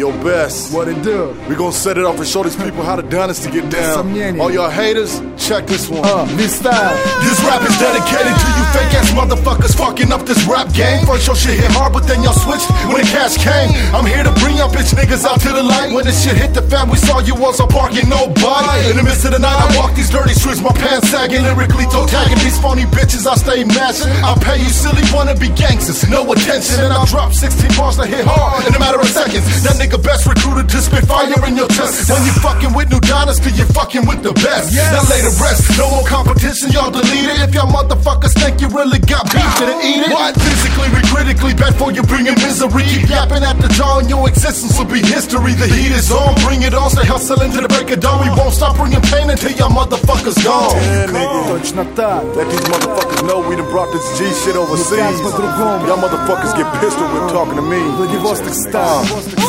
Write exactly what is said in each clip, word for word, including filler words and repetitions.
Yo, Best, What it do? we gon' set it off and show these people how to done is to get down. Сомнений. All y'all haters, check this one. Uh, листай. This rap is dedicated to you fake ass motherfuckers fucking up this rap game. First your shit hit hard, but then y'all switched when the cash came. I'm here to bring y'all bitch niggas out to the light. When this shit hit the fan, we saw you was on parking, no bite. In the midst of the night, I walk these dirty streets, my pants sagging, lyrically toe tagging these phony bitches. I stay mashing. I pay you silly wannabe gangsters, no attention, and I drop sixteen bars that hit hard in a matter of seconds. That nigga Best recruited to spit fire in your chest. When you fucking with New Dynasty, you fucking with the best. Yes. Now lay the rest, no more competition, y'all delete it. If y'all motherfuckers think you really got beef, then eat it. What? Physically, we critically bad for you, bringing misery. Keep yapping at the jaw, and your existence will be history. The heat is on, bring it on, stay hustling to the break of dawn. We won't stop bringing pain until y'all motherfuckers gone. Yeah, nigga. Точно так. Let these motherfuckers know we done brought this G shit overseas. Сказ по-другому. Y'all motherfuckers get pistol when talking to me. Владивосток стайл.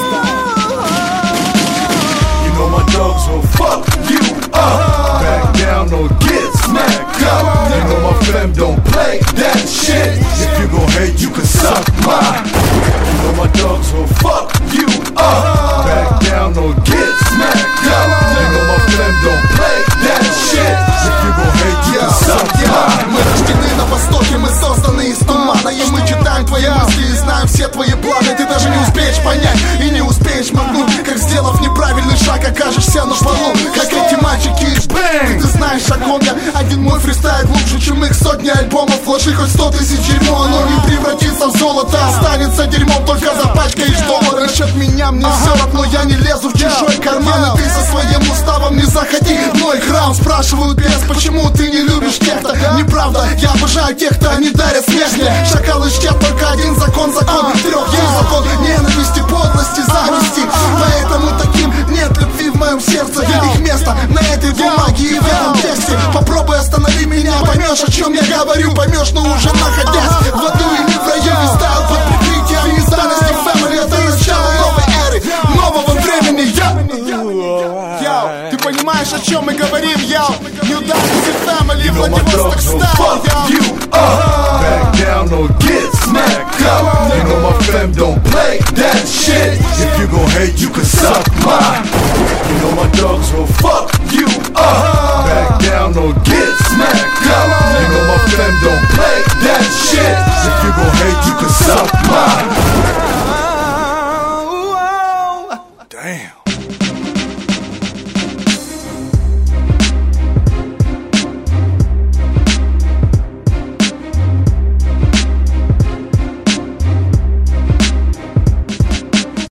You know my dogs will fuck you up. Back down or get smacked up. You know my fam don't play that shit. If you gon' hate, you can suck mine. You know my dogs will fuck you up. Back down or get smacked up. You know my fam don't play that shit. If you gon' hate, you can suck mine. Мы рождены на востоке, мы созданы из тумана. И мы читаем твои мысли и знаем все твои планы. Ты даже не успеешь понять и не успеешь моргнуть. Как сделав неправильный шаг, окажешься на полу. Как эти мальчики из Бэнг. Ты знаешь, о ком я. Один мой фристайл глубже, чем их сотни альбомов. Вложи хоть сто тысяч дерьмо, оно не превратится в золото. Останется дерьмом, только запачкаешь доллар. Насчет меня мне все равно, я не лезу в чужой карман. И ты со своим уставом не заходи в мой храм. Спрашивают без, почему ты не любишь тех-то. Неправда, я обожаю тех, кто не дарят смех мне. Шакалы чтят только один закон, закон трех. Есть закон ненависти, подлости, зависти. Поэтому таким нет любви в моем сердце. Их место на этой бумаге и в этом тексте. Попробуй останови меня, поймешь, о чем я говорю. Поймешь, но уже находясь в аду или в раю. Стайл под прикрытием незданности фэмили. Это начало новой эры, нового времени. Яу, ты понимаешь, о чем мы говорим, яу? New Dynasty Family, Владивосток стайл, яу. Back down or get smacked up. You know my